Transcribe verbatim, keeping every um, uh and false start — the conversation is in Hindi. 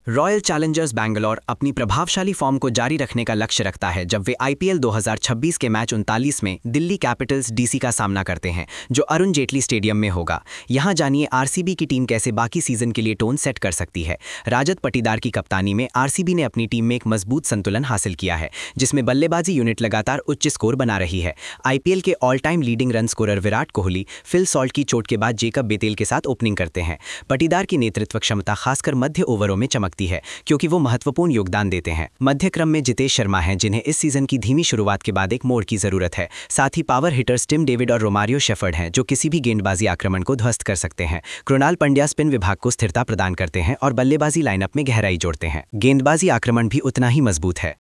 रॉयल चैलेंजर्स बैंगलोर अपनी प्रभावशाली फॉर्म को जारी रखने का लक्ष्य रखता है जब वे आईपीएल दो हज़ार छब्बीस के मैच उनतालीस में दिल्ली कैपिटल्स डीसी का सामना करते हैं, जो अरुण जेटली स्टेडियम में होगा। यहां जानिए आरसीबी की टीम कैसे बाकी सीजन के लिए टोन सेट कर सकती है। राजत पटीदार की कप्तानी में आरसीबी ने अपनी टीम में एक मजबूत संतुलन हासिल किया है, जिसमें बल्लेबाजी यूनिट लगातार उच्च स्कोर बना रही है। आईपीएल के all time leading run scorer Virat Kohli Phil Salt की चोट के बाद जेकब बेतेल के साथ ओपनिंग करते हैं। पटीदार की नेतृत्व क्षमता खासकर मध्य ओवरों में चमकती है, क्योंकि वो महत्वपूर्ण योगदान देते हैं। मध्य क्रम में जितेश शर्मा हैं, जिन्हें इस सीजन की धीमी शुरुआत के बाद एक मोड़ की जरूरत है। साथ ही पावर हिटर्स टिम डेविड और रोमारियो शेफर्ड हैं, जो किसी भी गेंदबाजी आक्रमण को ध्वस्त कर सकते हैं। कृणाल पंड्या स्पिन विभाग को स्थिरता प्रदान करते हैं और बल्लेबाजी लाइनअप में गहराई जोड़ते हैं। गेंदबाजी आक्रमण भी उतना ही मजबूत है।